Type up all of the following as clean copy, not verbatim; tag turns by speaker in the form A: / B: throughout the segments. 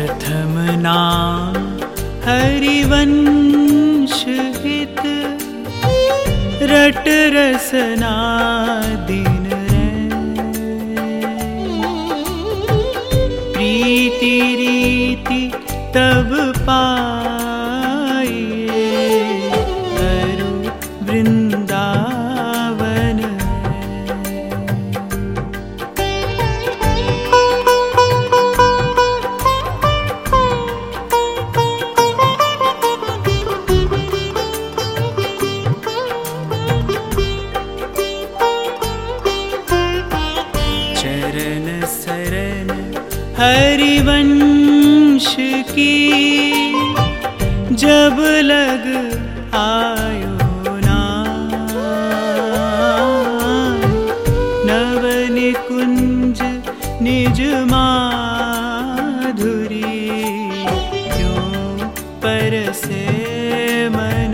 A: प्रथम नाम हरिवंश हित, रट रसना दिन प्रीति रीति तब पाइए, अरु वृंदावन चरण शरण हरिवंश की, जब लग आयो नाम, नव निकुंज निज माधुरी, क्यों परसे मन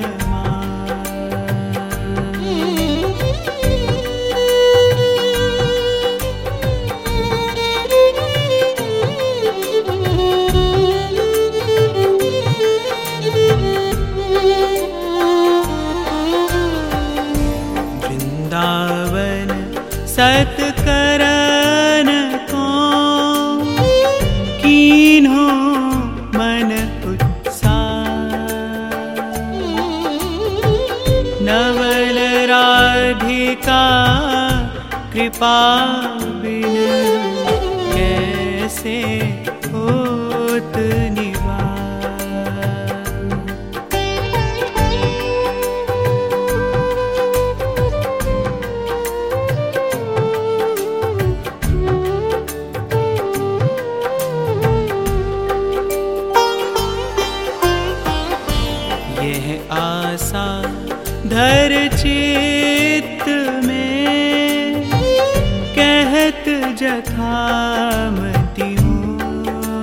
A: सत्करन को कीन्हो मन उत्साह, नवल राधिका कृपा बिन कैसे होत आशा धर चित्त में, कहत जथामति हूँ,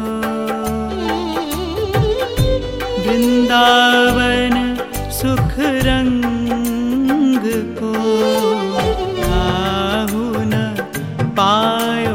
A: वृंदावन सुख रंग को काहू न पायो।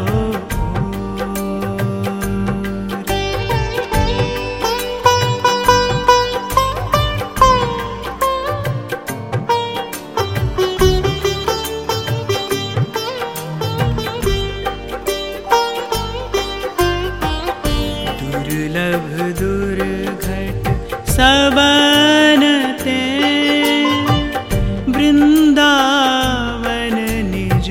A: दुर्लभ दुर्घट सबनते, वृंदावन निज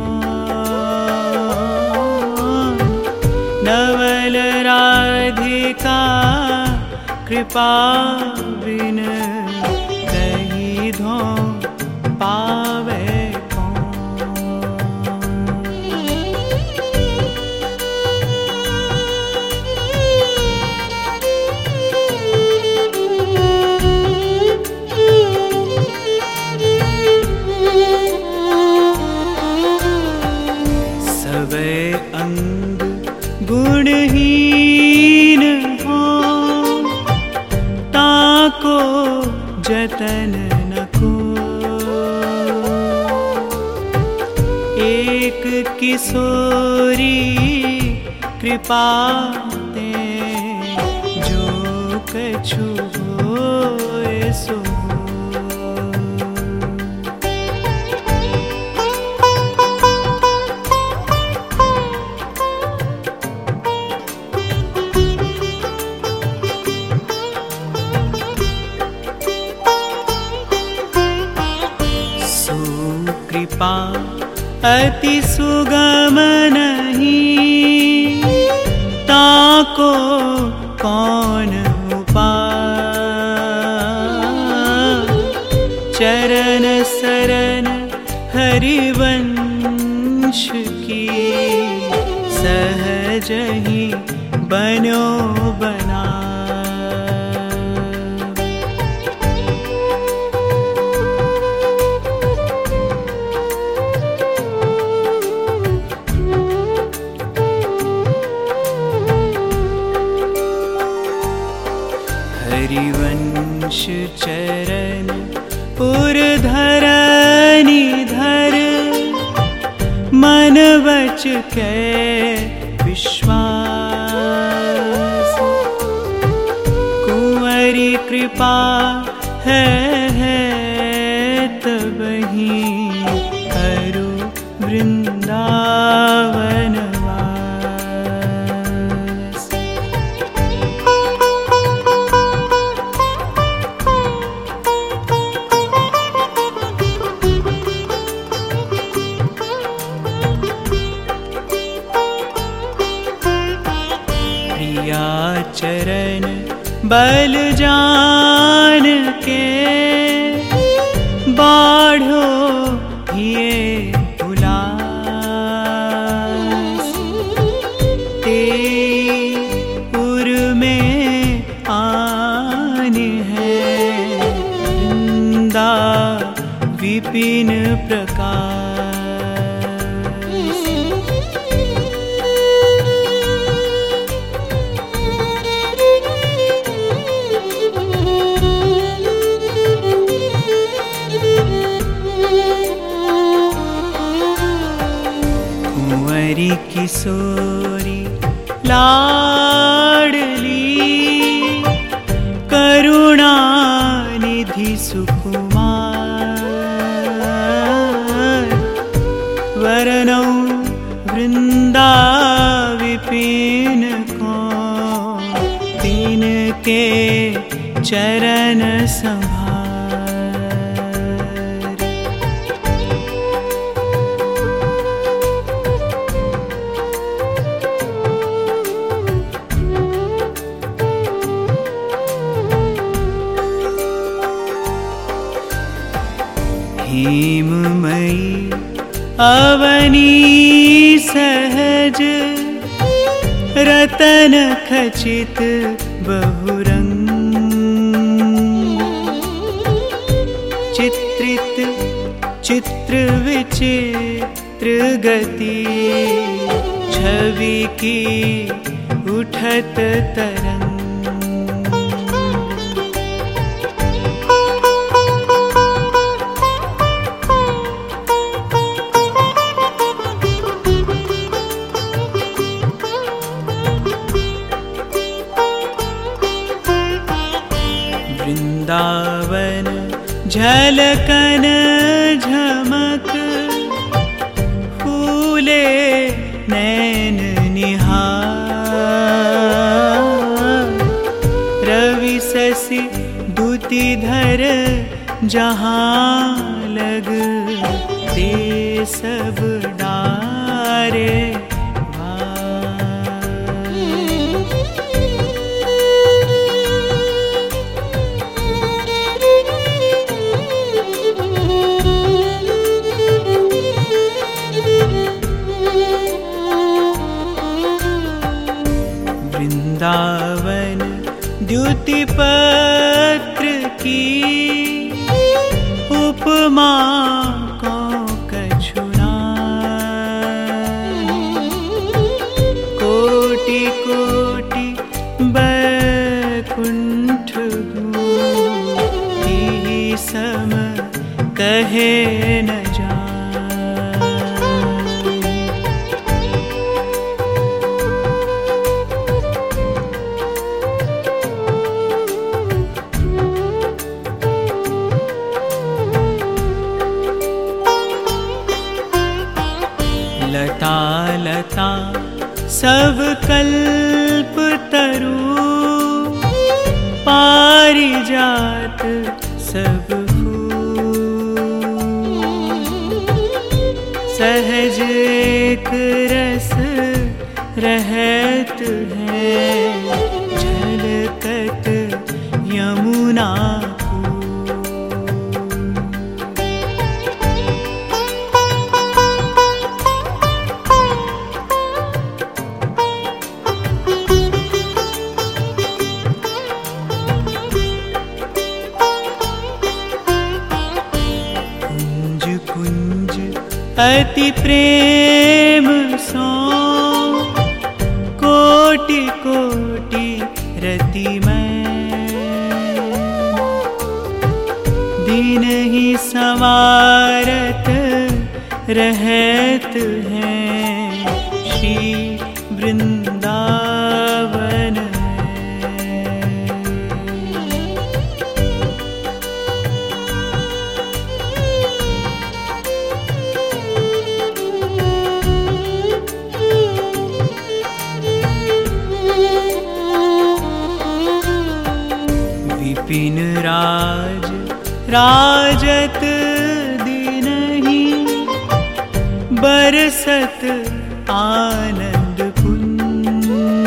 A: भवन, नवल राधिका कृपा बिन कहीं धो पावे अंग गुणहीन हो, ताको जतन न को, एक किशोरी कृपा ते, जो कछु होए सो कृपा अति सुगम नहीं, ताको कौन उपाय, चरण शरण हरिवंश की, सहज ही बनो बना। हरिवंश चरण पुर धरनी धर, मन बच के विश्वास, कृपा है तब ही करो वृंदावन वास। प्रिया चरण बल जान के बाढ़ो ये उलास। ते उर में आन है वृंदा विपिन प्रकाश। कुंवरी किशोरी लाडली करुणा निधि सुकुमार। वरनौ वृंदा विपिन को तिनके चरण संभार। हेममयी अवनी सहज रतन खचित बहुरंग। चित्रित चित्र विचित्र गति छवि की उठत तरंग। वृंदावन झलकन झमक फूले नैन निहार। रवि शशि दूती धर जहाँ लग ते सब डारे। वृंदावन द्युति पत्र की उपमा को कछुना। कोटि कोटि बैकुंठ ही सम कहे न जाए। लता लता सब कल्प तरु पारिजात सब फूल। सहज एक रस रहत है झलकत यमुना। अति प्रेम सो कोटि कोटि रति में दिन ही संवारत रहत हैं श्री वृंदावन। विपिन राज राजत दिनहि बरसत आनंद कुंज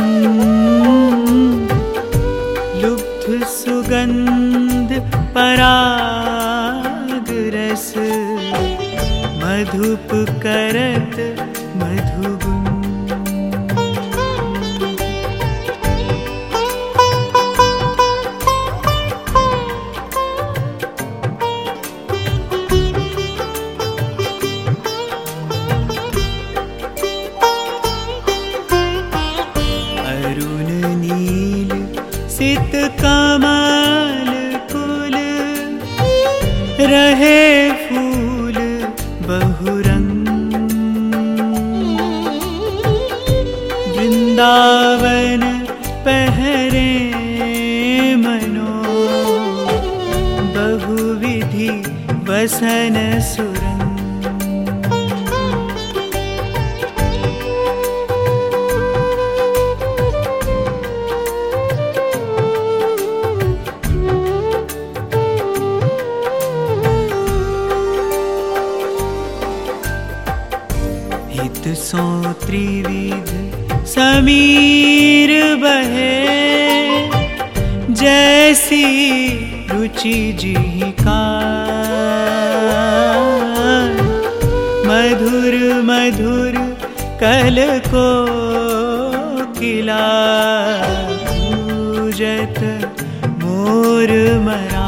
A: लुब्ध सुगंध पराग रस मधुप करत मधुगुण अरुण नील सित कमल कुल रहे फूल बहुरंग वृंदावन पहरे मनो बहुविधि वसन सुरंग हित सो त्रिविध समीर बहे जैसी रुचि जिहिका मधुर मधुर कल को किला पूजत मोर मरा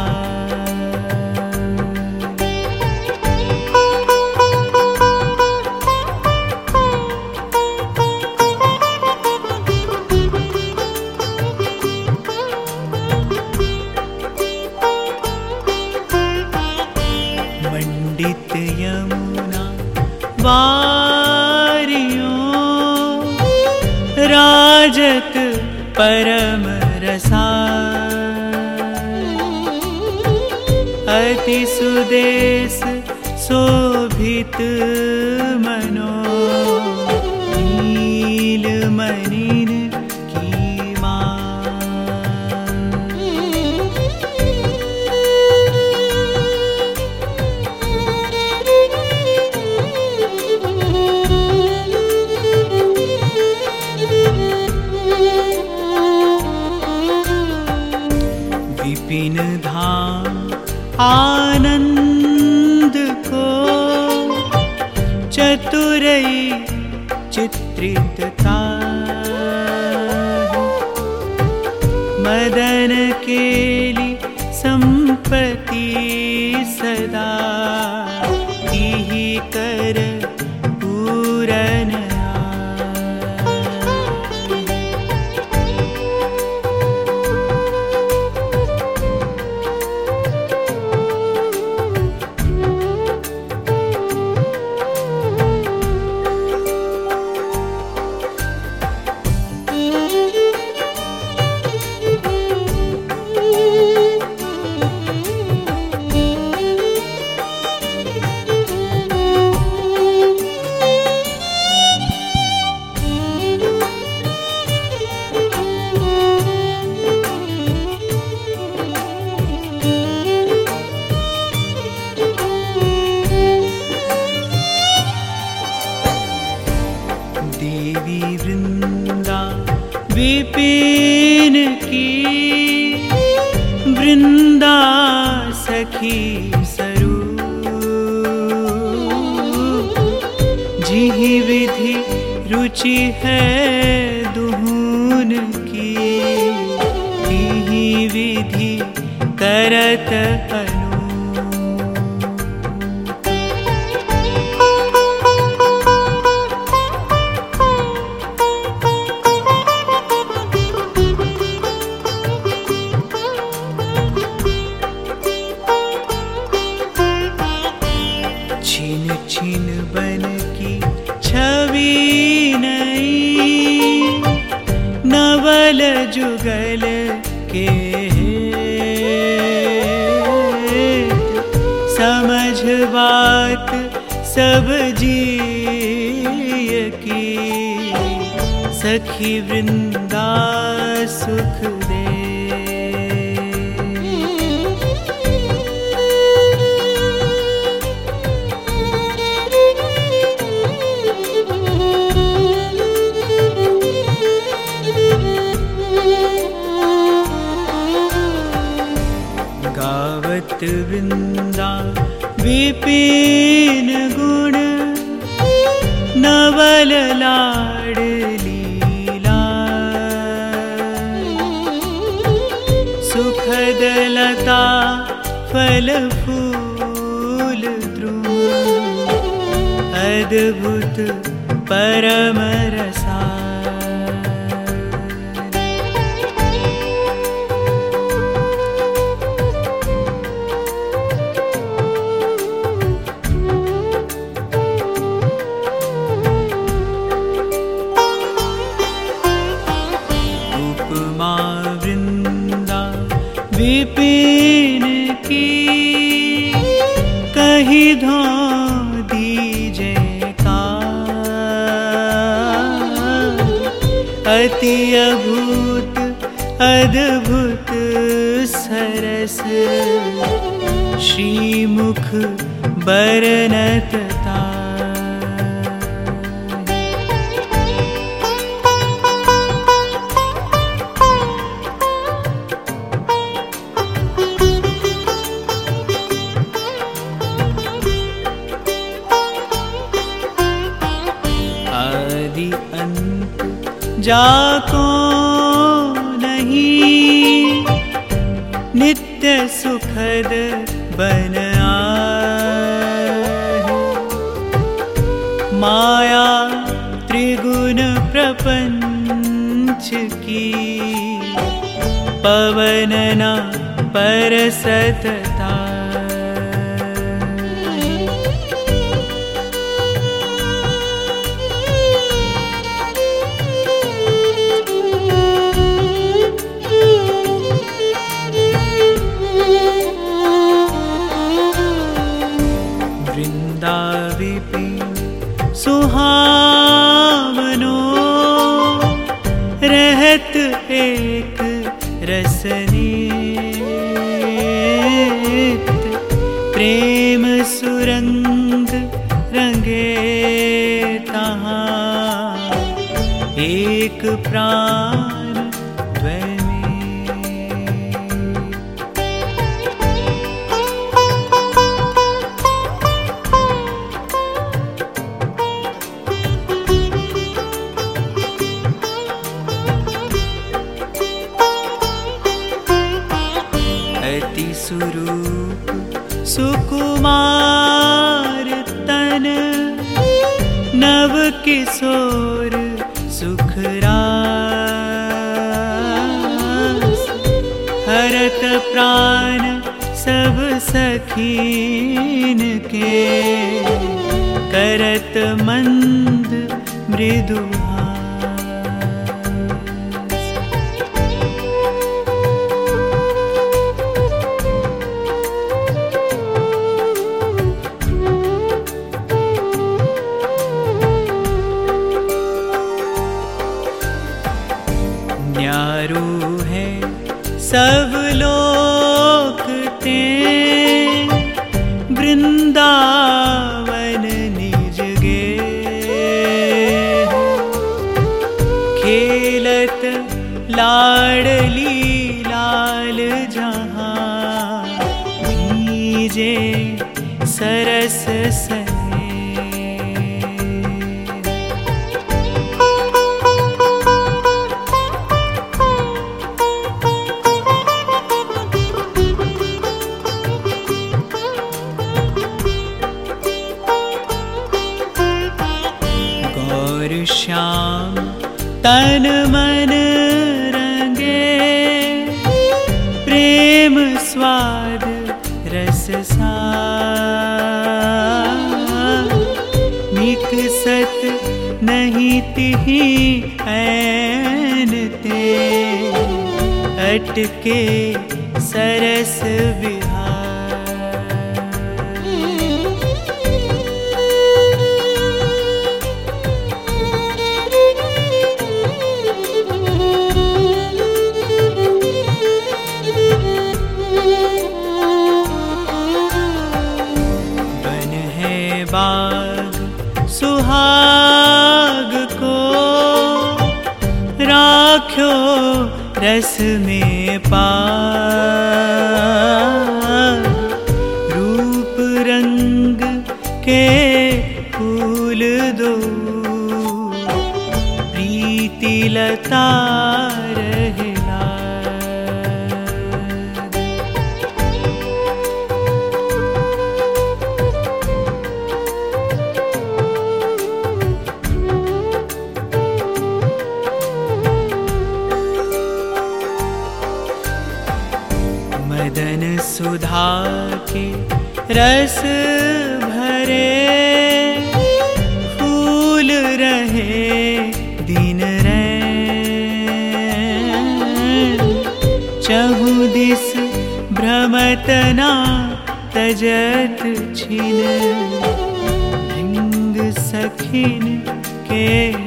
A: मंडित यमुना वारियों राजत परम रसायन अति सुदेश शोभित मनो नील मणिन की विपिन धाम आनंद को चतुरई चित्रितता मदन केली संपत्ति सदा ही कर पूरन देवी वृंदा विपिन की वृंदा सखी स्वरूप जिहि विधि रुचि है दुहून की तिहि विधि करत अनु छिन छिन बन की छवि नई नवल जुगल के समझ बात सब जिय की सखी वृंदा सुख दे वृंदा विपिन गुण नवल लाडलीला सुखद लता फल फूल द्रुम अद्भुत परम रसा विपिन की कही धो दीजे का अति अभूत अद्भुत सरस श्रीमुख बरनतता जाको नहीं नित्य सुखद बन आए माया त्रिगुण प्रपंच की पवनना परसतता सुहावनो रहत एक रसनीत प्रेम सुरंग रंगे तहाँ एक प्राण स्वरूप सुकुमार तन नव किशोर सुखरास हरत प्राण सब सखीन के करत मंद मृदु न्यारू है सब लोक ते वृंदावन निज गे खेलत लाडली लाल जहाँ भीजे सरस सने श्याम तन मन रंगे प्रेम स्वाद रस निकसत नहीं तिहि ऐन ते अटके सरस विहार बाग सुहाग को राख्यो रस में पार संसार हिला। मदन सुधा के रस भरे फूल रहे दिन रैन। चहु दिस भ्रमत ना तजत छिन भृंग सखिन के।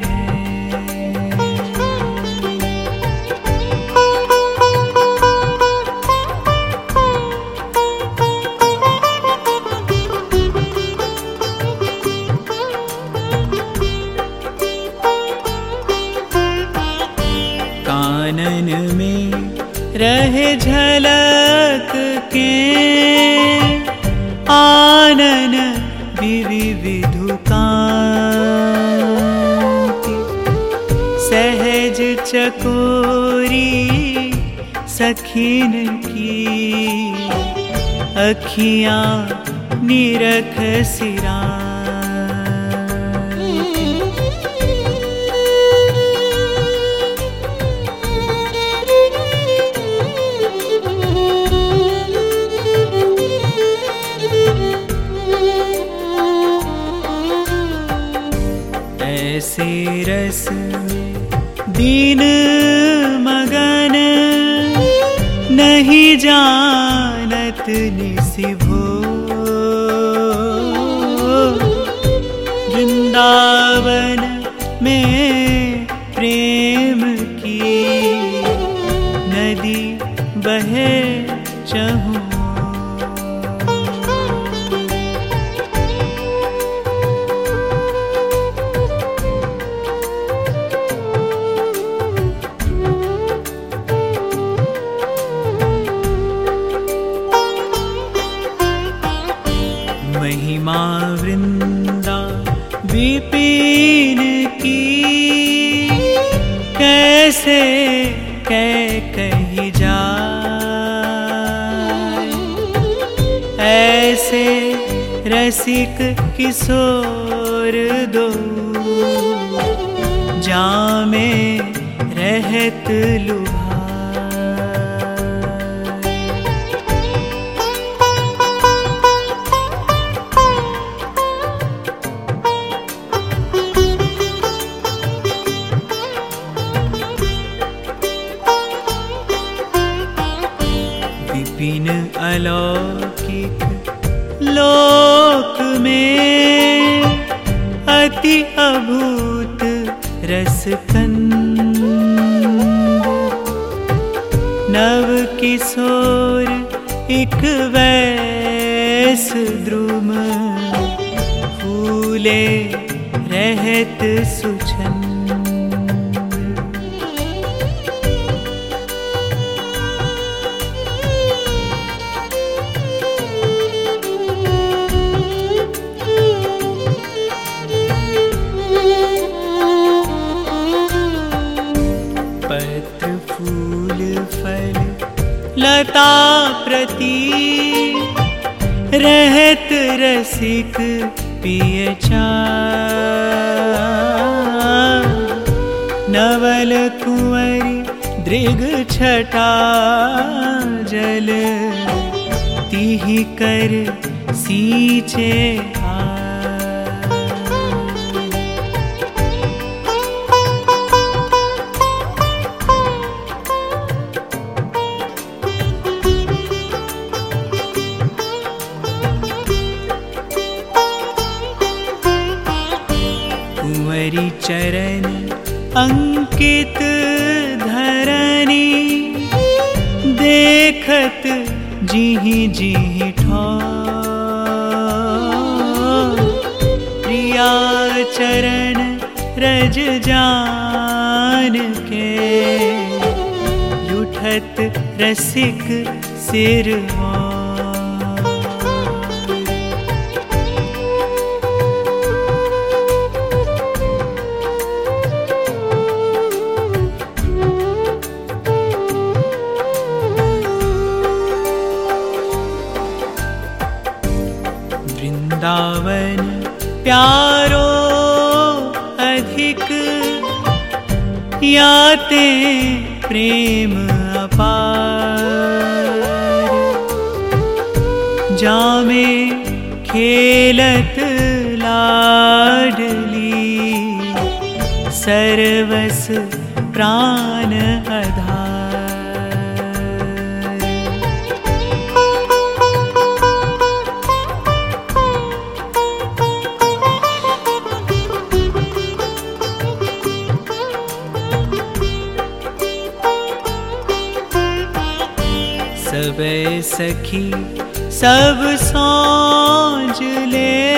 A: कानन में रहे झलक के आनन विविधु कांति। सहज चकोरी सखिन की अखियां निरख सिरा। ऐसे रस में दीन मगन नहीं जानत निसिभो। वृंदावन में प्रेम की नदी बहे चहु। महिमा वृंदा विपिन की कैसे कही जाए। ऐसे रसिक किशोर दो जामे रहत लुभा। विपिन अलौकिक लोक में अति अभूत रसकंद। नव किशोर एक वैस द्रुम फूले रहत सुछंद। पत्र फूल फल लता प्रति रहत रसिक पिय चार। नवल कुंवरी दृग छटा जल तिहि कर सींचे कुंवरी चरण अंकित धरनी। देखत जिहि जिहि ठौर प्रिया चरण रज जान के। लुठत रसिक सिर वृंदावन प्यारो अधिक, याते प्रेम अपार। जामे खेलत लाडली, सर्वस प्राण आधार। सब सखी सब सांझ ले,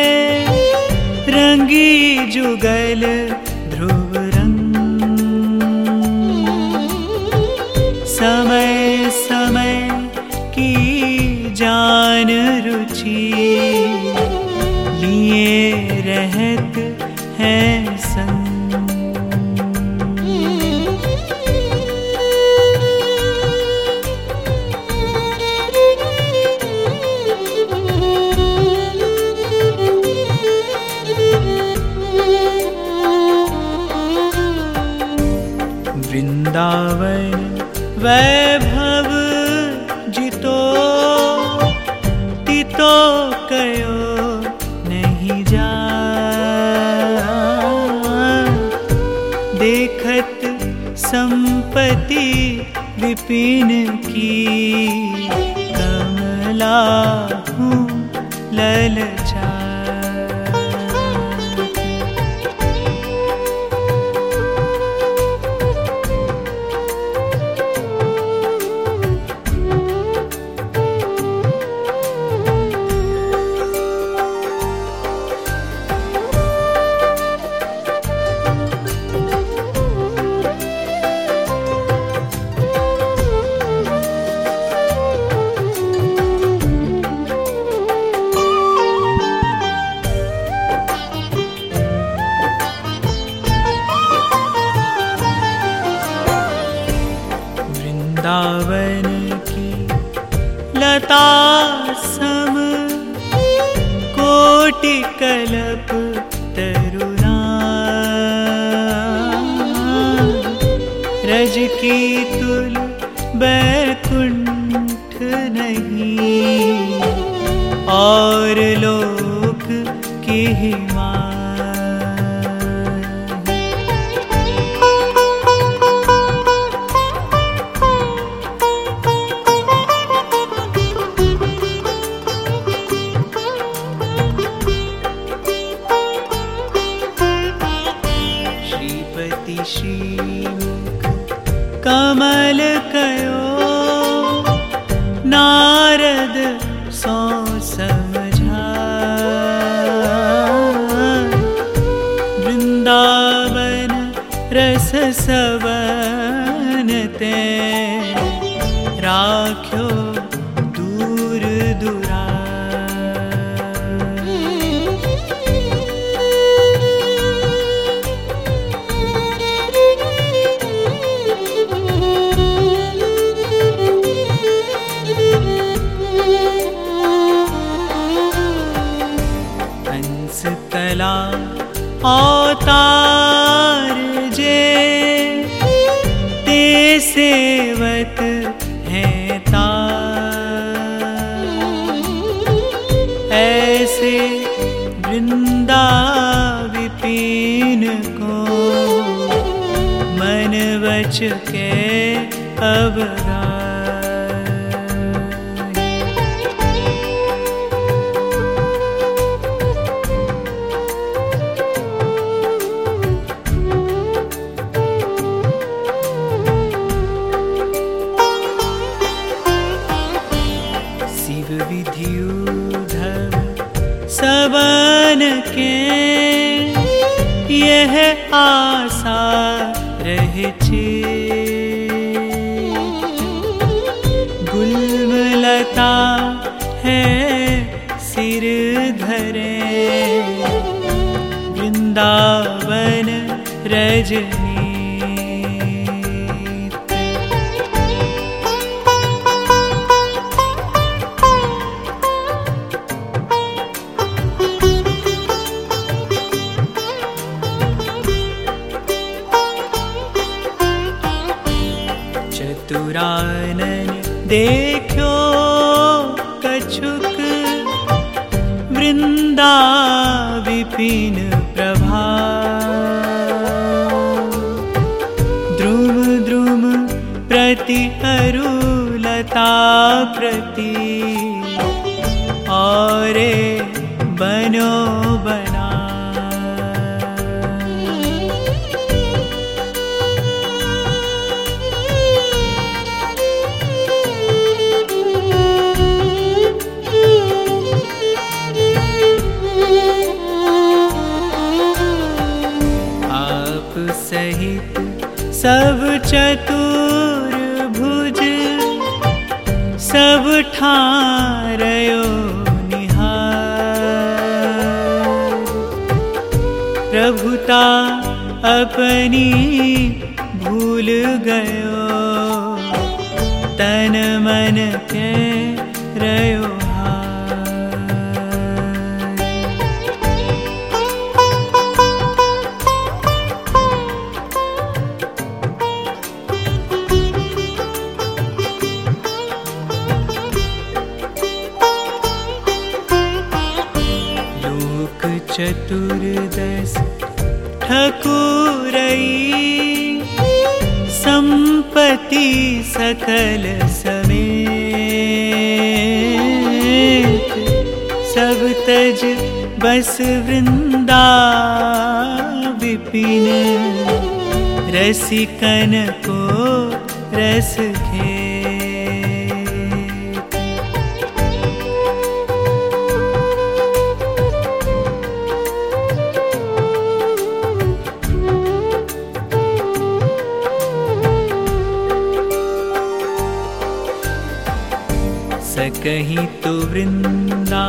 A: रंगी जुगल ध्रुव रंग। समय समय की जान रुचि, लिए रहत हैं संग। वृंदावन वैभव जितो, तितो कयो नहीं जा। देखत संपत्ति विपिन की, कमला हूँ ललचा। वृंदावन की लता सम, कोटि कल्प तरुणा। रज की तुल बैकुंठ नहीं, और लोक की हिमा। श्रीमुख कमल कयो, नारद सो समझा। वृंदावन रस सवन ते, राख्यो दूर दुरा। कला अवतार जे, ते सेवत हैं तार। ऐसे वृंदा विपिन को, मन वच के अवगार। सबन के यह आशा रहे छे, गुलमलता है सिर धरे, वृंदावन रजनी। कानन देखो कछुक, वृंदा विपिन प्रभा। द्रुम द्रुम प्रति अरुलता प्रति, औरे बनो बना। आप सहित सब चतुर भुज, सब ठारयो निहार। प्रभुता अपनी भूल गयो, तन मन के रयो चतुर्दश ठकुरई, संपत्ति सकल समेत। सब तज बस वृंदा विपिन, रसिकन को रस खे। सकहीं तो वृंदा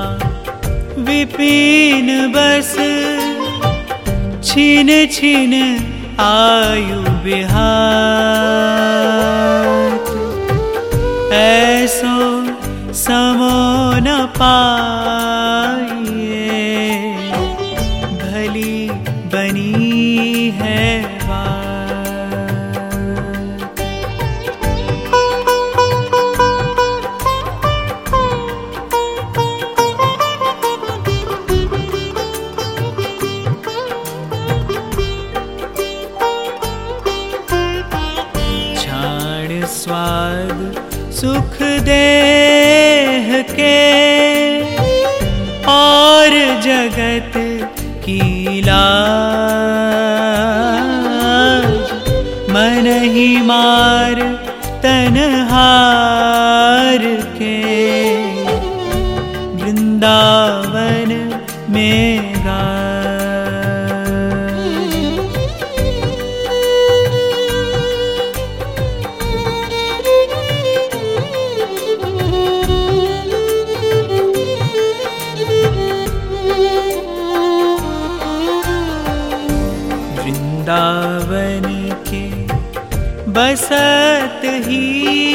A: विपिन बस, छिन छिन आयु विहार। ऐसो समो न पाइए, भली बनी है स्वाद सुख देह के, और जगत की लाज। मन ही मार तन हार के, वृंदावन में गा। वृंदावन के बसत ही,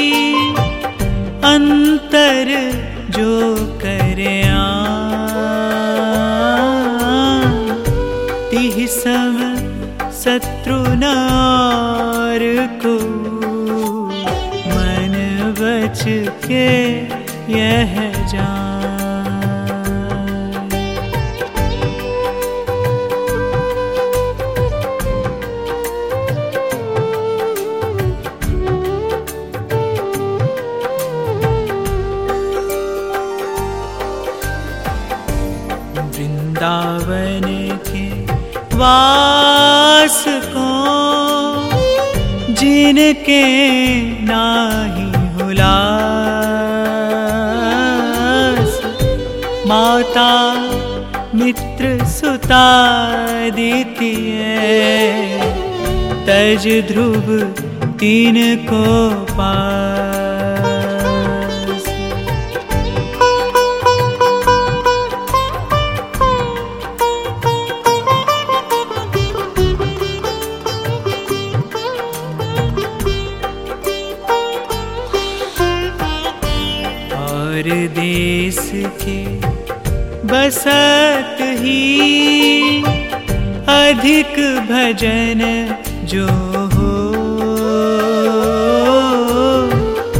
A: अंतर जो करे तिह सम शत्रु नार को। मन बच के यह जान, वृंदावन के वास को, जिनके नाही हुलास। माता मित्र सुता दीतिए, तज ध्रुव तीन को पास। और देश के बसत ही, अधिक भजन जो हो।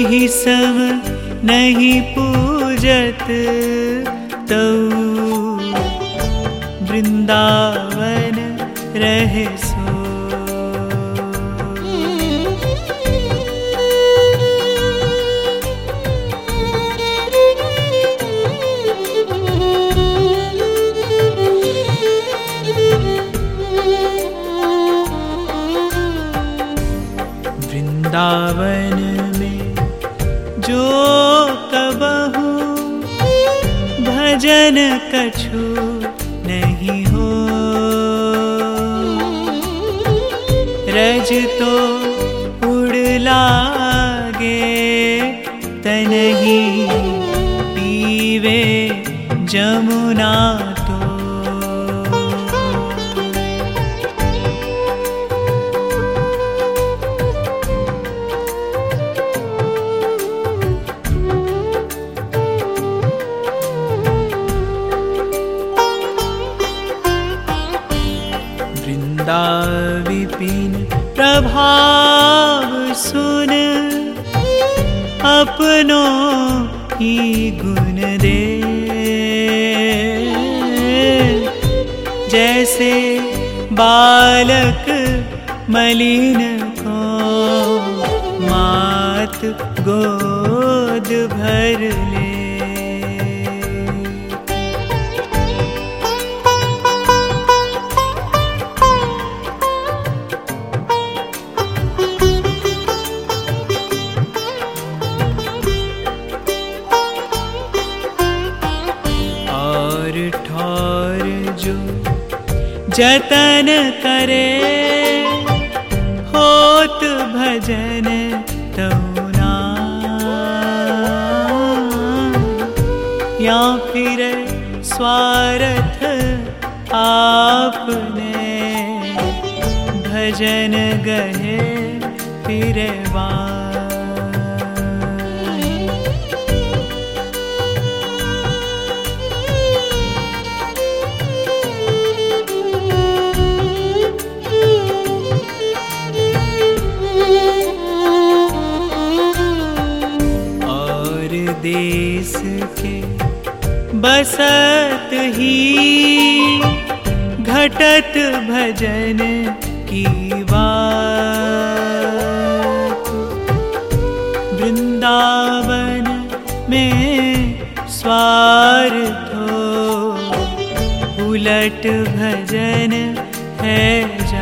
A: तिहि सम नहीं पूजत तो वृंदावन रहे सो। वृंदावन में जो कबहू भजन कछु नहीं हो, रज तो उड़ लागे तनहि पीवे जमुना तो। विपिन प्रभाव सुन अपनों ही गुण दे, जैसे बालक मलिन को मात गोद भर ले। ठौर जो जतन करे होत भजन तौना, या फिर स्वार्थ आपने भजन गहे फिरे देश के बसत ही घटत भजन की बात। वृंदावन में स्वार्थ उलट भजन है जा।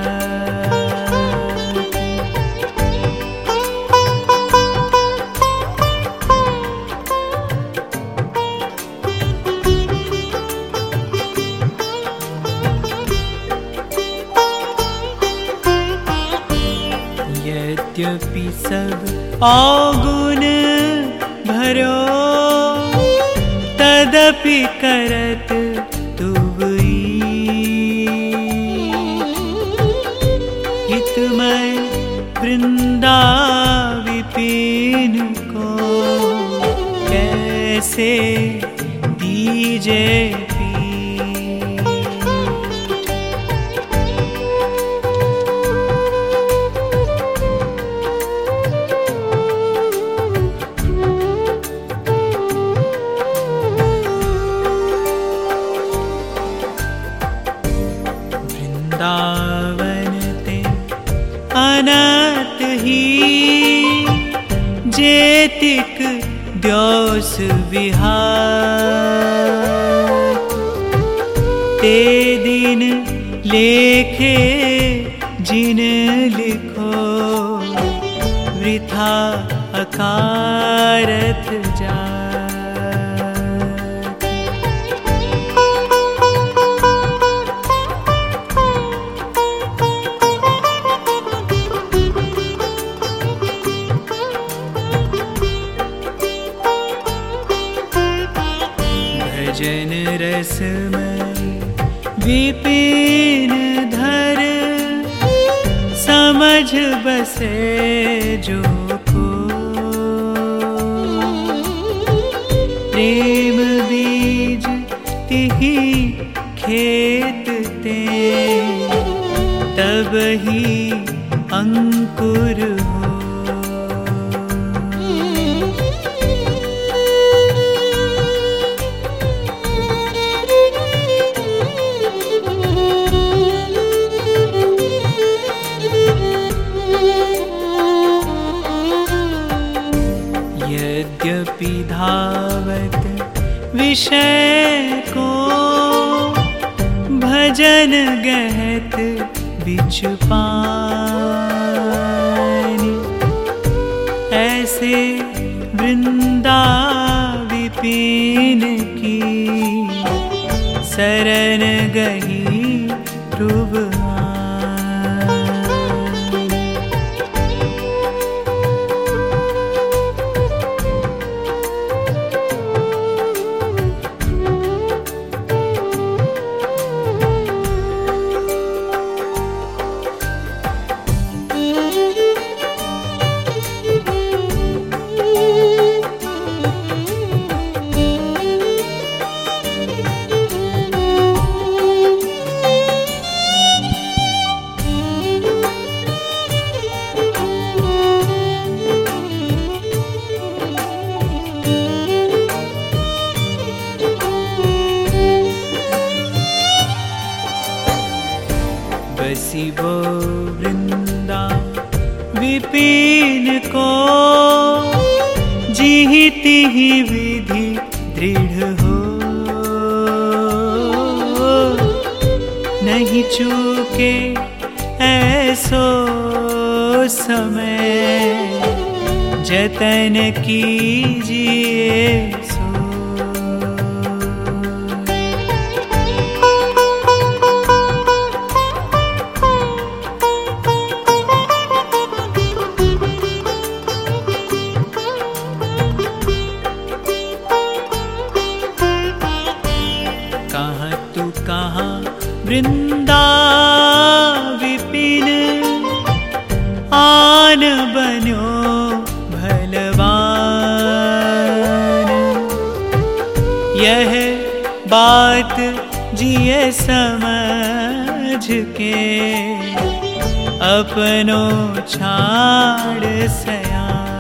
A: यद्यपि सब अवगुण भरो तदपि करत तुबई, हितमय वृंदा विपिन को कैसे दीजे वृंदावनते अनत ही जेतिक द्योस विहार। ते दिन लेखे जिन लिखो वृथा अकारथ जा। भजन रसमय विपिन धर समझ बसे जो को। प्रेम बीज तिहि खेत ते तब ही अंकुर हो। यद्यपि धावत विषय को, भजन गहत बिच पानी। ऐसे वृंदा विपिन की शरण गही ध्रुव बसी वो वृंदा विपिन को, जीती ही विधि दृढ़ हो। नहीं चूके ऐसो समय, जतन कीजिए सो। वृंदा विपिन आन बन्यो भलवान। यह बात जिए समझ के, अपनो छाड़ सया।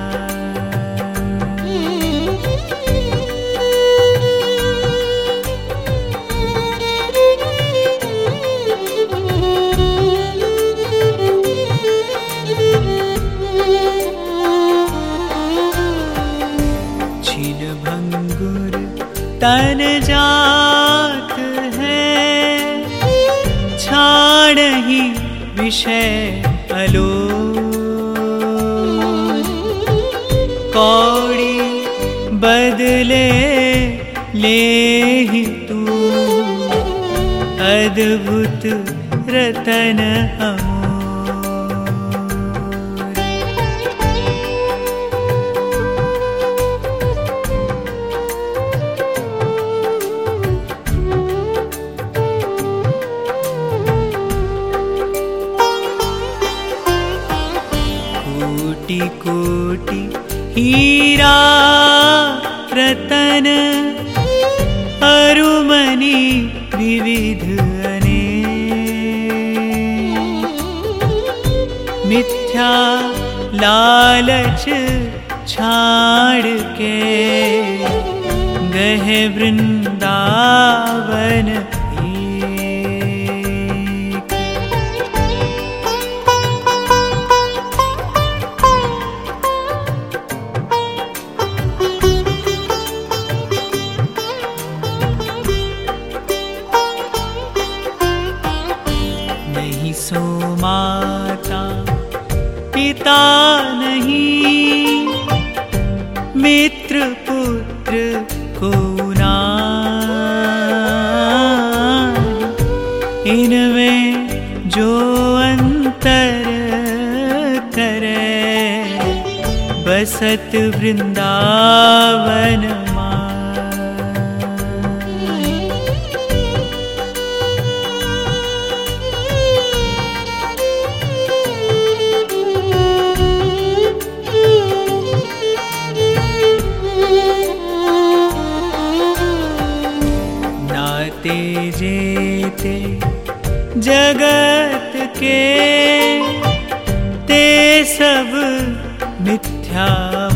A: तन जात है छाड़ ही विषय अलो। कौड़ी बदले ले ही तू, अद्भुत रतन अमोल। कोटि कोटि हीरा रतन, अरुमणि विविध अनेक। मिथ्या लालच छाड़ के, गहे वृंदावन सो। माता पिता नहीं, मित्र पुत्र को नाम। इनमें जो अंतर करे, बसत वृंदावन जेते जगत के, ते सब मिथ्या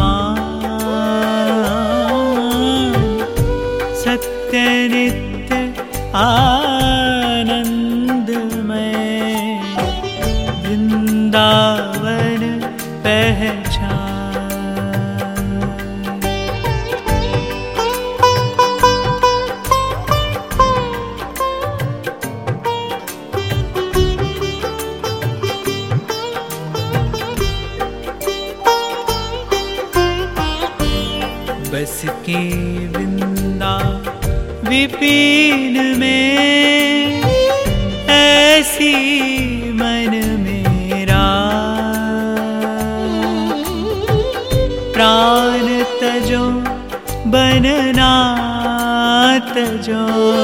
A: मान। सत्य नित्य आनंदमय, वृंदावन पहचान। बस के वृंदा विपिन में ऐसी मन मेरा प्राण तजो बनना तजो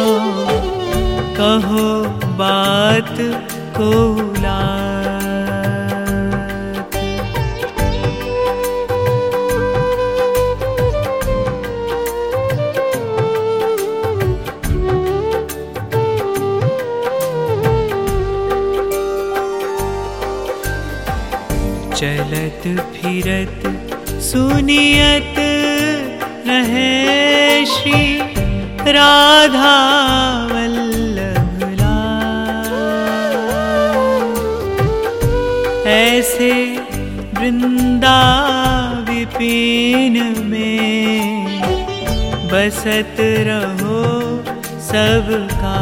A: कहो बात को चलत फिरत सुनियत रहे श्री राधा वल्लभ लाल। ऐसे वृंदा विपिन में बसत रहो सबका।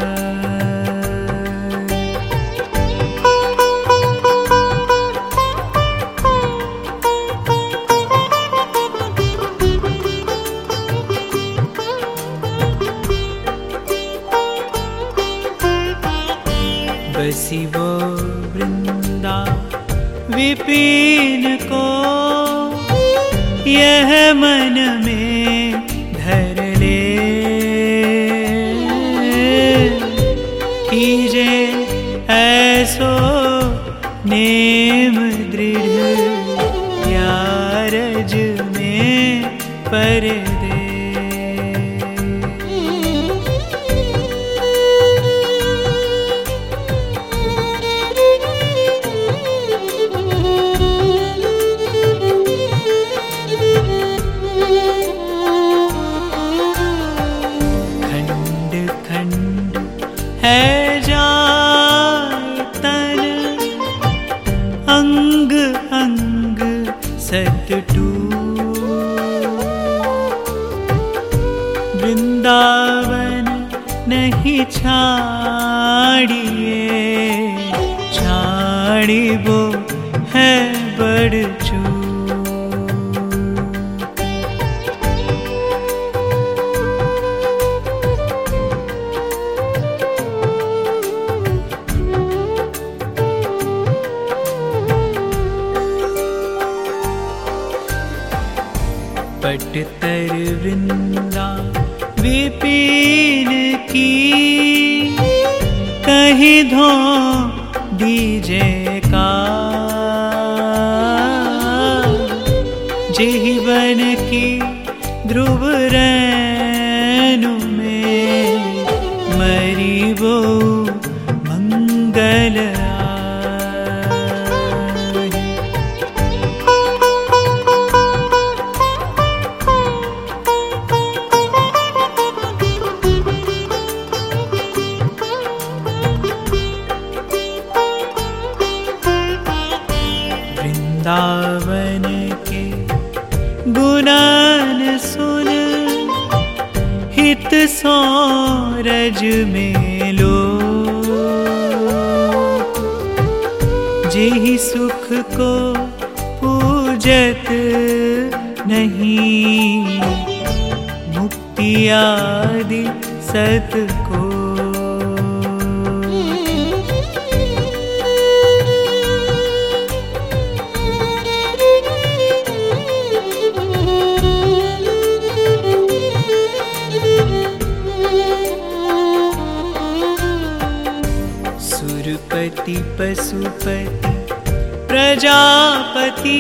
A: बसी वो वृंदा विपिन को यह मन में धर ले, कीजे ऐसो नेम दृढ़ यारज में पर दे। है जाए तन अंग अंग सतटू, वृंदावन नहीं छाड़िए छाड़िबो है बड़ चू। पटतर वृंदा विपिन की कहीं धो दीजे का, जीवन की ध्रुव रैनु में मरी वो मंगल वृंदावन के गुणन सुन हित सोरज में लो, जेहि सुख को पूजत नहीं मुक्ति आदि सत को। सुरपति पशुपति प्रजापति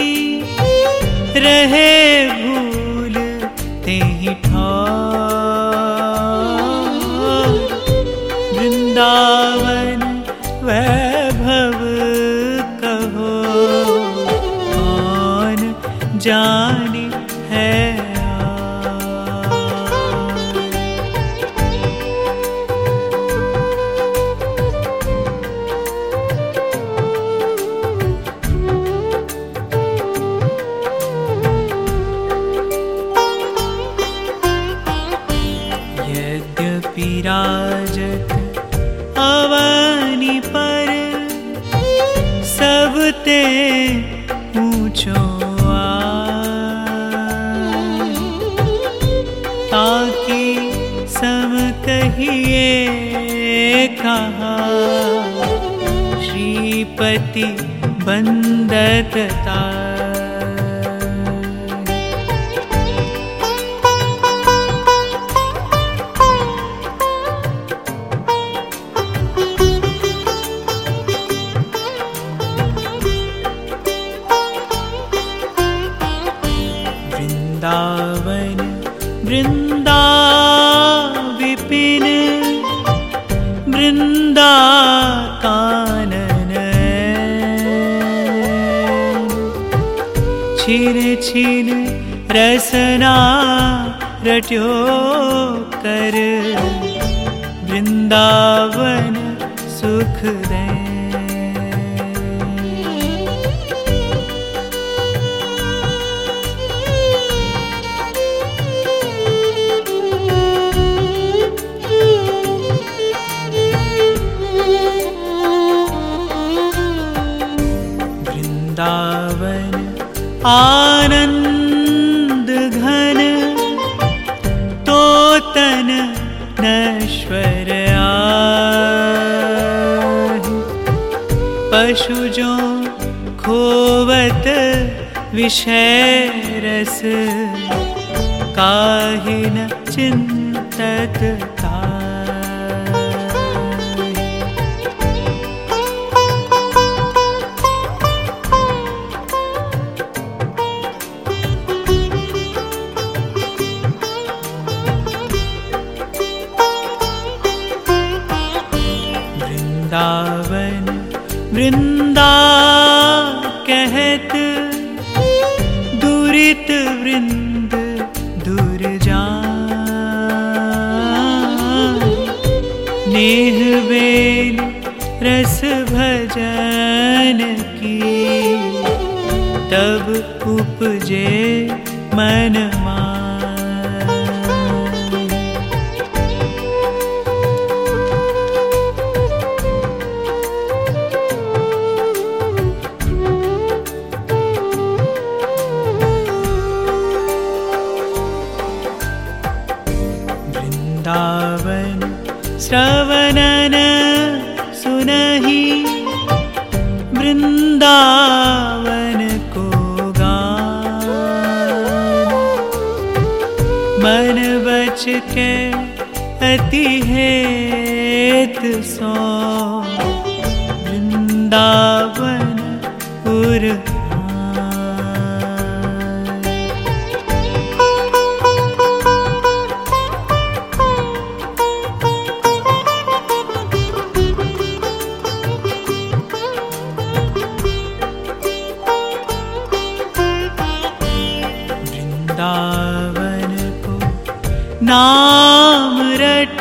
A: रहे भूल तेहि ठार, वृंदावन वैभव कहो कौन जाने है। विराजत अवनी पर सबते ऊंचो कहा श्रीपति बंदत
B: वृंदावन वृंदा विपिन वृंदा कानन छिन छिन रसना रट्यो कर वृंदावन सुख दे। वृंदावन आनंद घन तो तन नश्वर आहि पशु जो खोवत विषय रस काहि न चिंतत वृंदावन वृंदा कहत दुरित वृंद दूर जान नेह बेल रस भजन की तब उपजे मन मान। वृंदावन श्रवणन सुनहि वृंदावन को गान मन बच के अति हेत सो वृंदावन पुर वृंदावन को नाम रट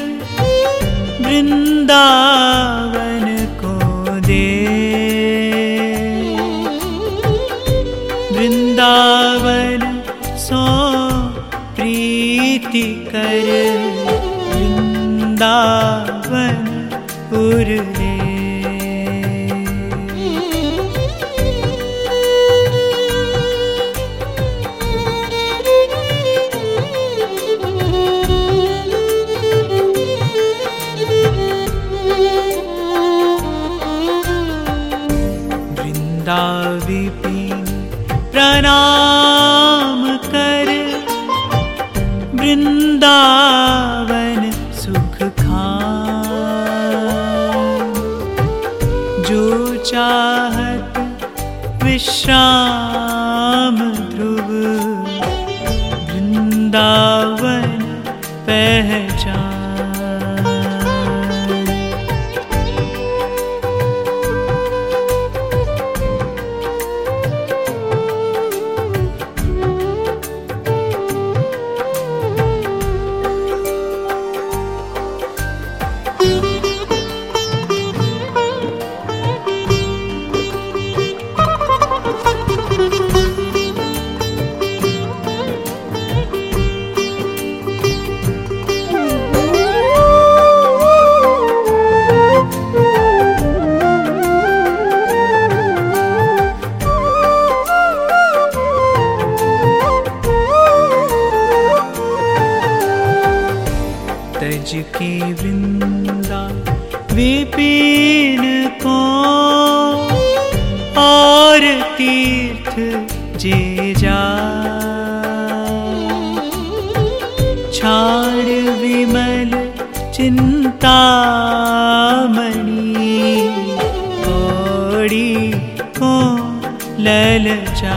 B: वृंदावन को दे वृंदावन सो प्रीति कर वृंदावन पुर रे। विपिन प्रणाम कर वृंदावन सुख खान जो चाहत विश्राम ध्रुव वृंदावन पहचान। तज के वृंदा विपिन को और तीर्थ जे जा छाड़ विमल चिंतामणि कोड़ी को ललचा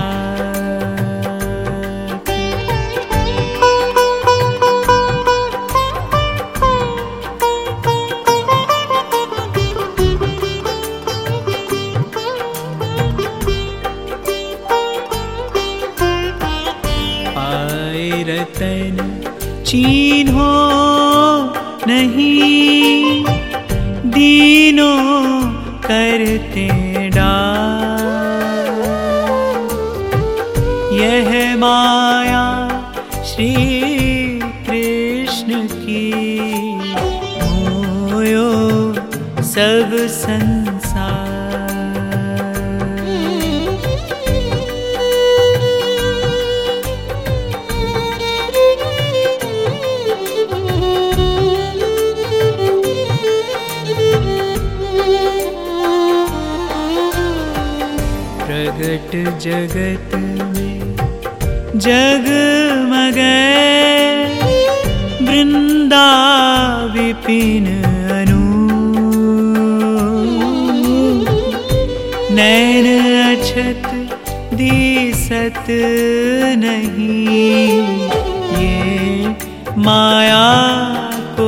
B: रतन चीन्हो नहीं दीनों करते डार यह माया श्री कृष्ण की मोयो सब संसार प्रगट जगत में जगमगे वृंदा विपिन अनु नैन अछत दिसत नहीं ये माया को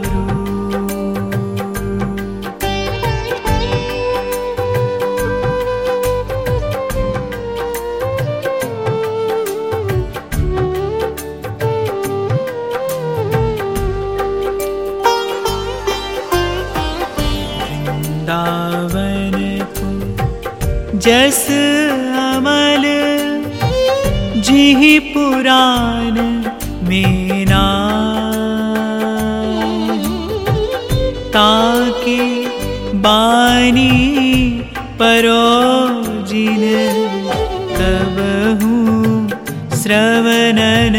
B: वृंदावन को जस अमल जिहि पुराण में नाम ताकि बानी परोजिन कबहूँ श्रवणन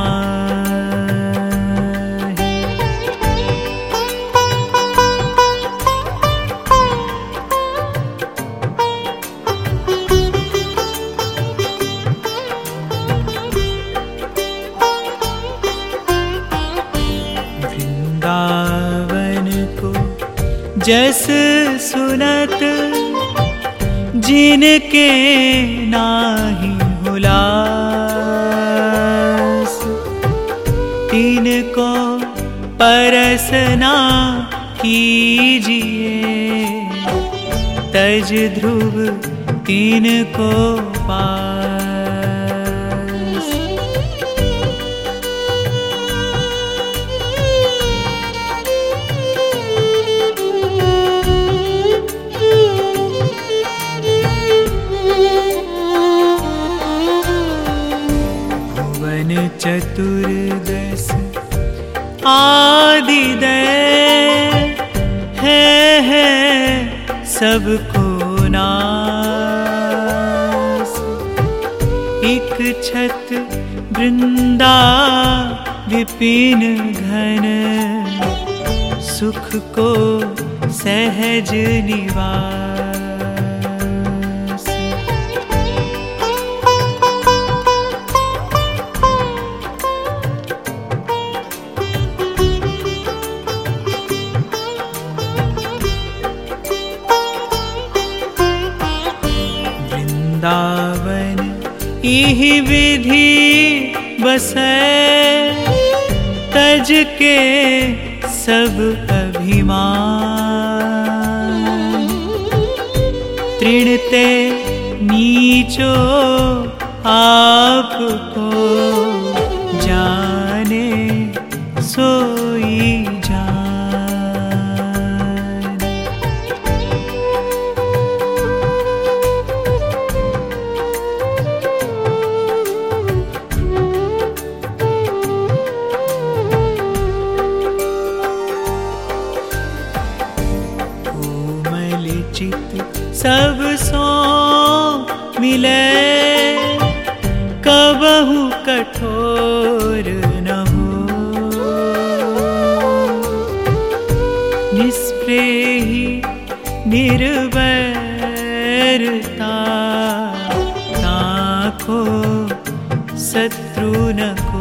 B: वृंदावन को जस सुनत जिनके नाही हुलास तिनको परसना कीजिए तज ध्रुव तिनको पास चतुर्दश आदिदय है सबको नास एक छत वृंदा विपिन घन सुख को सहज निवास वृंदावन इहि विधि बसै तज के सब अभिमान तृणते नीचो आपको जाने सोई सब सो मिले कबहु कठोर न हो निष्प्रेय फिर बैरता ताको शत्रु न को।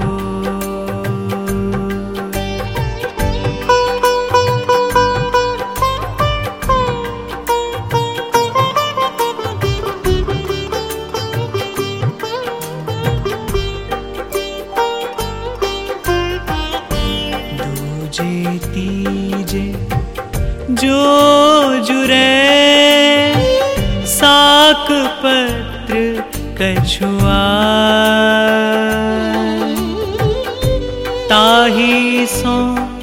B: दूजे तीजे जो जुरे साक पत्र कछुआ ताही सो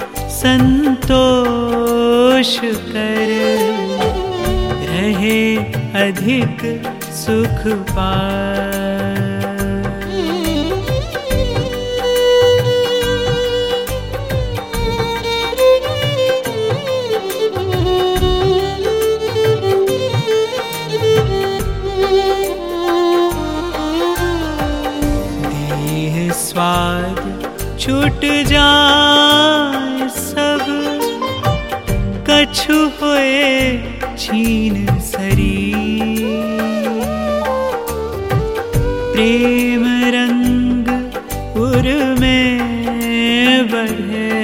B: संतोष कर रहे अधिक सुख पाए। स्वाद छूट जाए सब कछु होए छीन शरीर। प्रेम रंग उर में बढ़े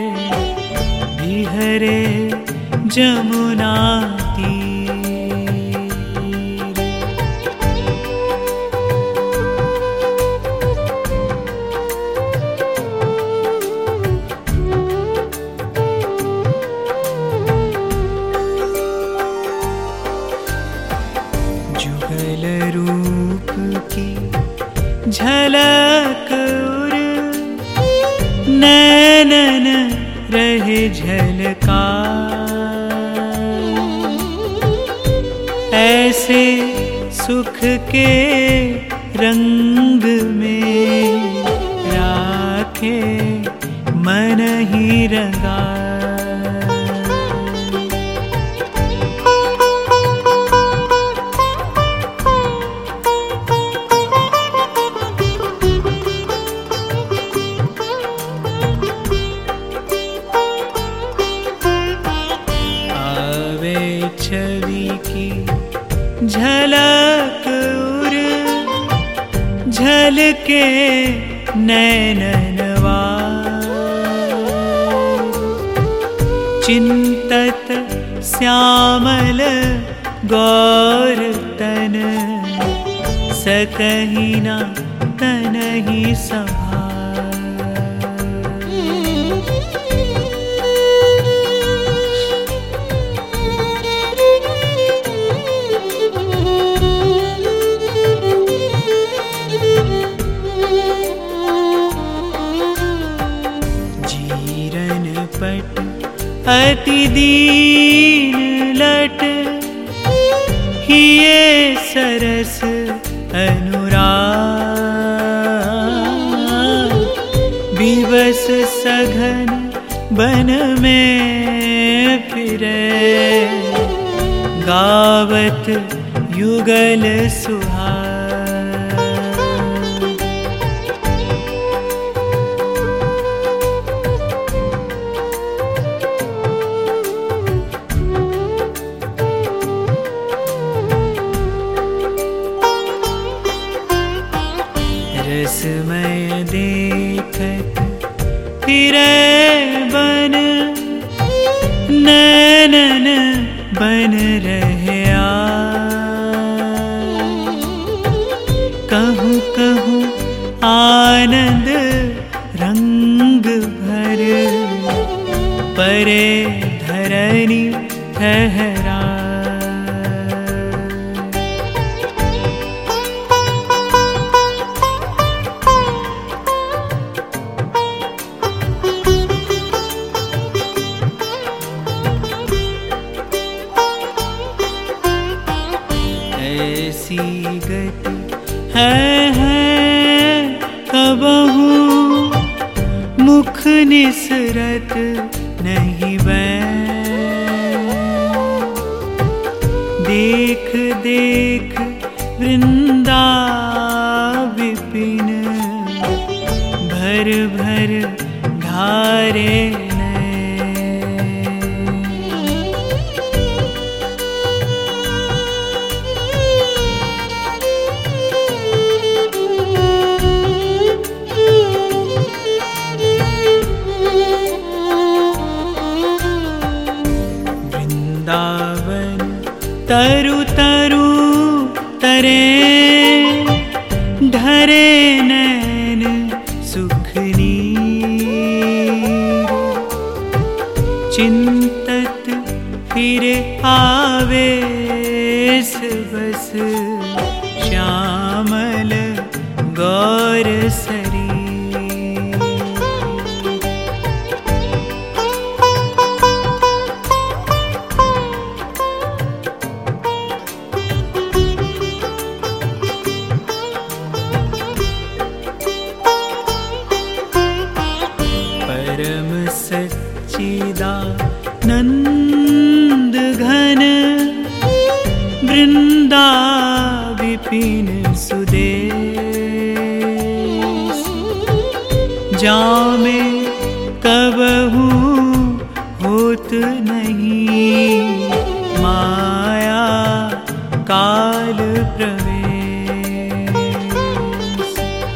B: बिहरे जमुना रूप की झलक उर नैनन रहे झलका। ऐसे सुख के रंग में राखे मन ही रंगा। छवि की झलक उर झलके नैननवा। चिंतत श्यामल गौर तन सकहि न तनहि सभा। पट अति दीन लट हिये सरस अनुराग। विवश सघन बन में फिरे गावत युगल सुहाग। रसमय देखत फिरे बन नैनन बन रहया। कहूँ कहूँ आनंद रंग भर परे धरनी ठहरा। ऐसी गति है कबहू मुख निसरत नहीं बैं। देख देख वृंदा विपिन भर भर ढारे नैन। नंद घन वृंदा विपिन सुदेश, जामे कबहू होत नहीं माया काल प्रवेश।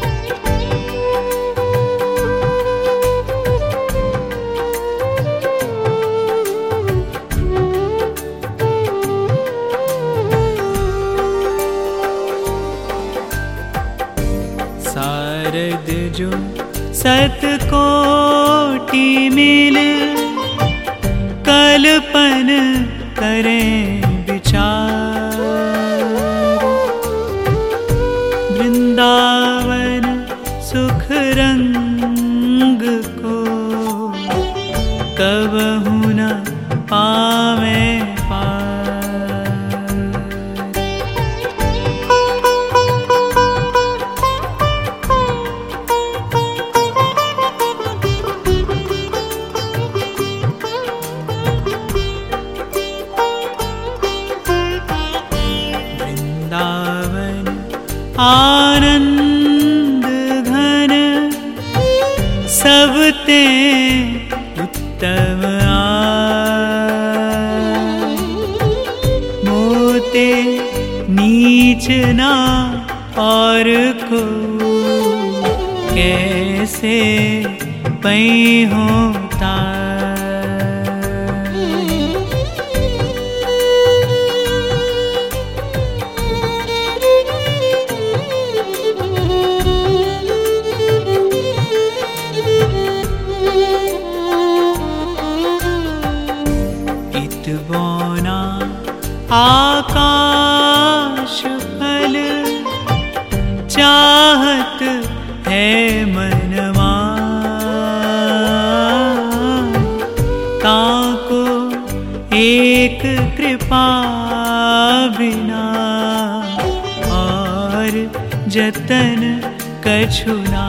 B: सारद जो सतकोटि मिल कल्पन करें विचार, वृंदावन सुख रंग को कबहू न पावे पार। वृंदावन आनंद घन सबते उत्तम मोते नीच ना और को कैसे पै होता। बोना आकाश फल चाहत है मनवा, ताको एक कृपा बिना और जतन कछु ना।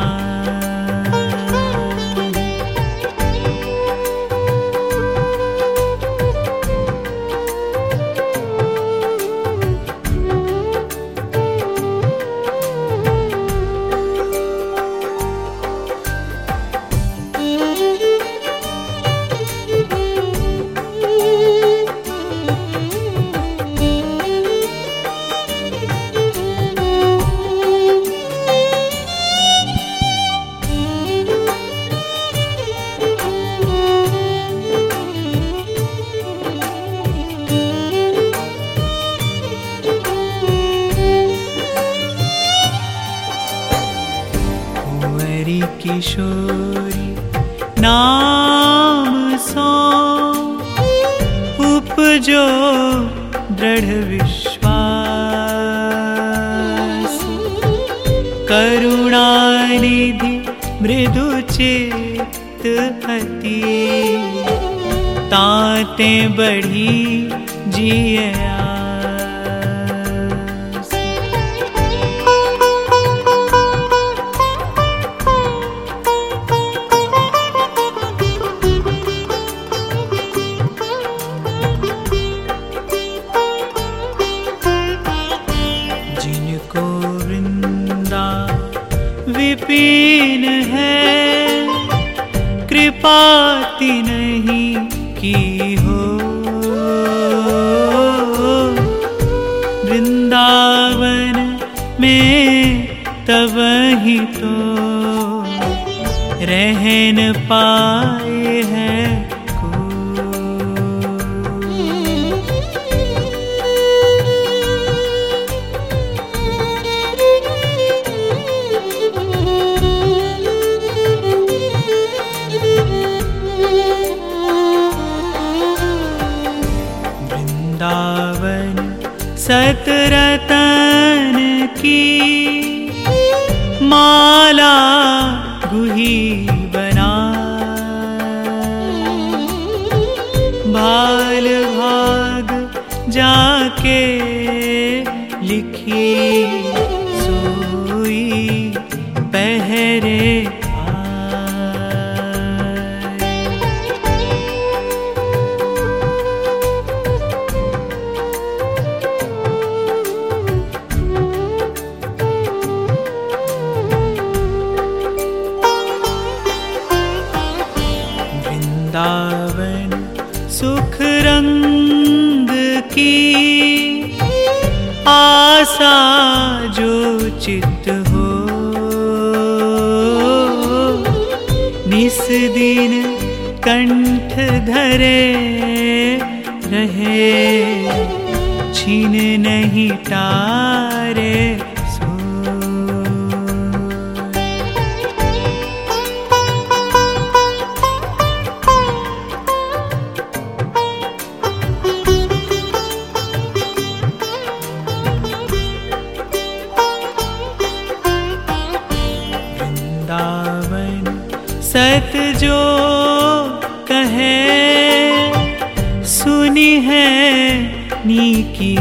B: किशोरी नाम सो उपजो दृढ़ विश्वास, करुणानिधि मृदु चेत अति ताते बढ़ी जिया। विपिन है कृपाति नहीं की हो, वृंदावन में तब ही तो रह न पाए हैं को। वृंदावन सतरतन की माला गुही बना,
A: वृंदावन सुख रंग की आशा जो चित हो, निस दिन कंठ धरे रहे, छीन नहीं टारे सो। वृंदावन सत जो कहे, सुनी है नीकी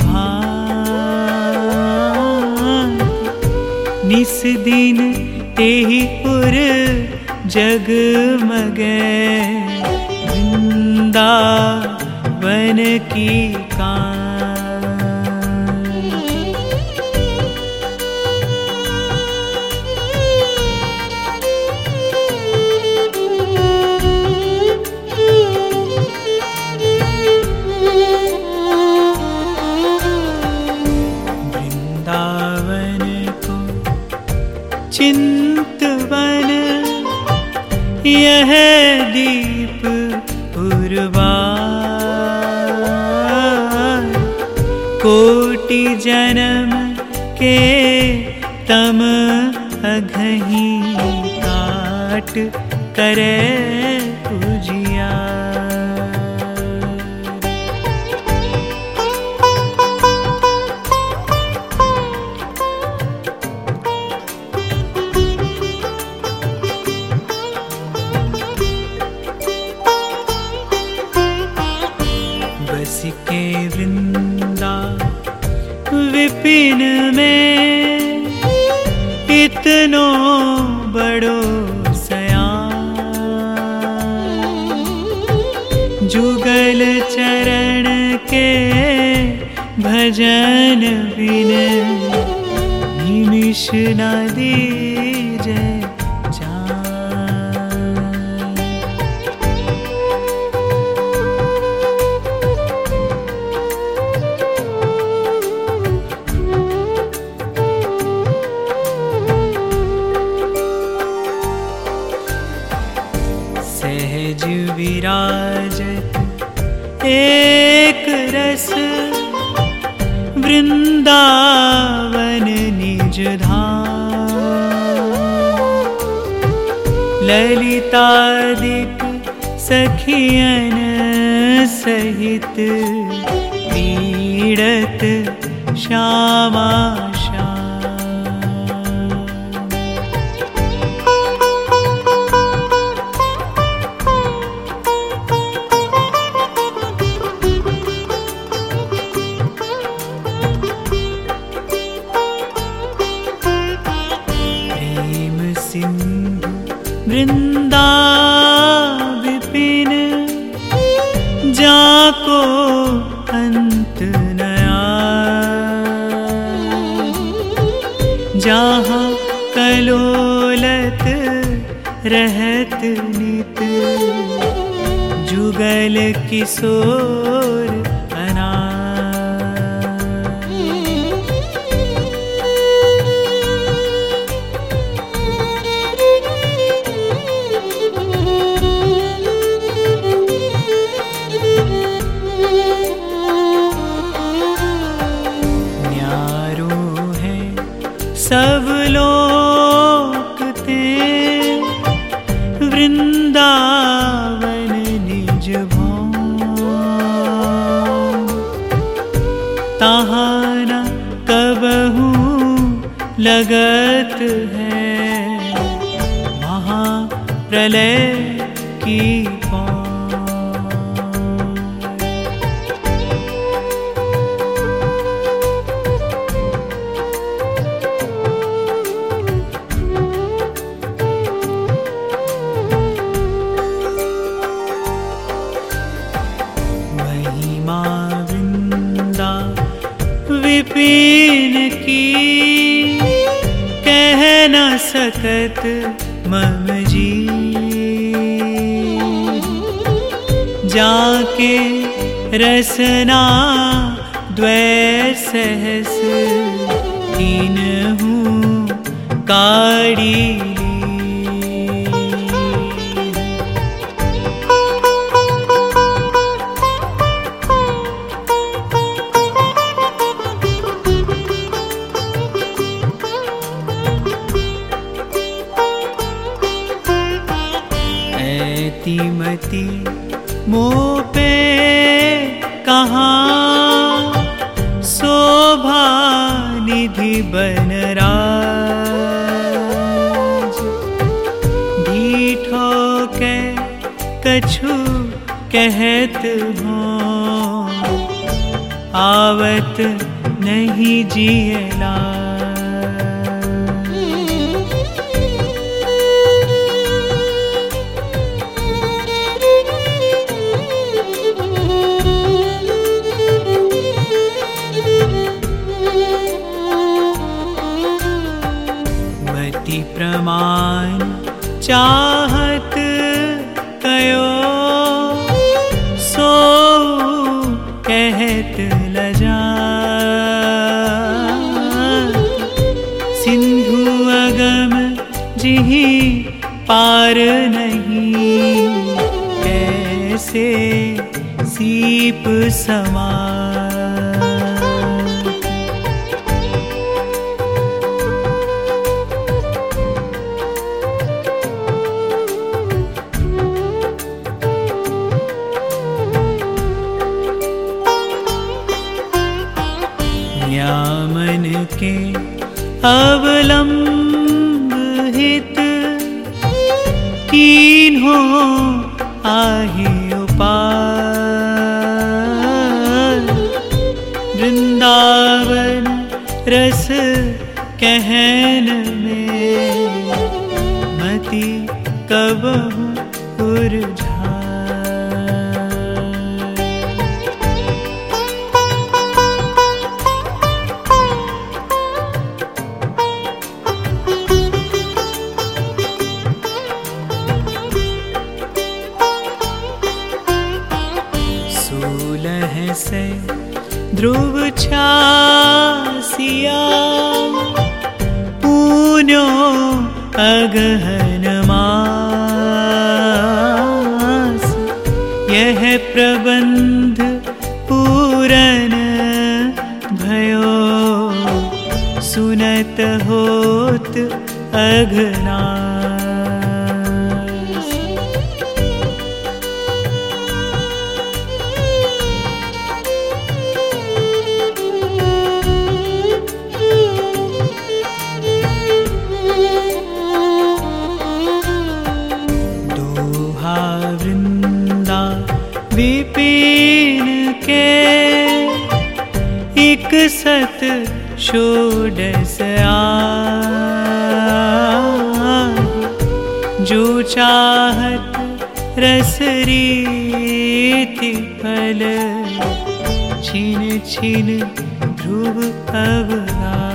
A: भांति, निस दिन तेहि पुर जगमगे, वृंदावन की चिंतवन यह दीप पुरवार, कोटि जन्म के तम अघहीं काट करे उजियार। के वृंदा विपिन में इतनो बड़ो सयान, जुगल चरण के भजन बिन निमिष न दीजे सहज विराजत एक रस, वृंदावन निज धाम, ललितादिक सखियन सहित पीड़त श्यामा वृंदा विपिन, जाको अंत नया, जहाँ कलोलत रहत नित, जुगल किशोर सब लोक ते वृंदावन निज भाव, तहाँ न कबहू लगत है महाप्रलय की विपिन की कह न सकत मम जी,
B: जाके रसना द्वै सहस तीन हूँ काड़ी मती मोह पे कहाँ शोभा निधि बन राज ढीठो के कछु कहत हो आवत नहीं जियला प्रमाण चाहत कयो सो कहत लजा सिंधु अगम जिहि पार नहीं कैसे सीप समा मन के अवलंब हित कीन्हो आहि उपाय वृंदावन रस कहन में मति कबहु उर्झा से ध्रुव छासिया पून्यो अगहन मास यह प्रबंध पूरन भयो सुनत होत अघना विपिन के एक सत षोडश जो चाहत रस रीति फल छिन छिन ध्रुव अवगा